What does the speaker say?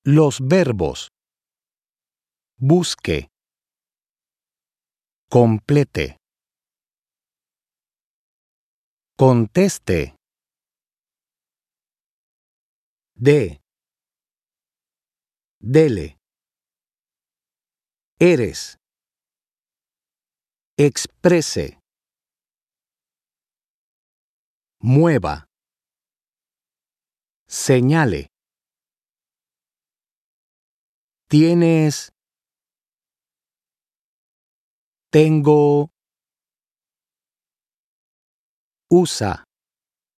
Los verbos busque, complete, conteste, dé, dele, eres, exprese, mueva, señale, tienes, tengo, usa.